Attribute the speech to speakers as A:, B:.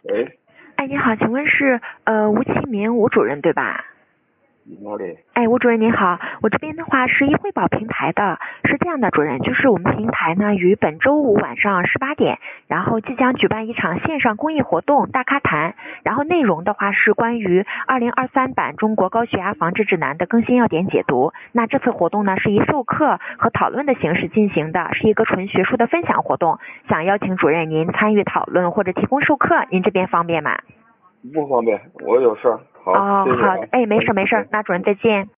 A: 喂，
B: 哎，你好，请问是吴其明吴主任对吧？
A: 你哪里？
B: 哎，吴主任您好，我这边的话是一惠宝平台的，是这样的，主任，就是我们平台呢于本周五晚上18点，然后即将举办一场线上公益活动大咖谈，然后内容的话是关于2023版中国高血压防治指南的更新要点解读。那这次活动呢是以授课和讨论的形式进行的，是一个纯学术的分享活动，想邀请主任您参与讨论或者提供授课，您这边方便吗？
A: 不方便，我有事儿。好，
B: 哦，
A: 谢谢啊。
B: 好的，哎，没事没事，那主任再见。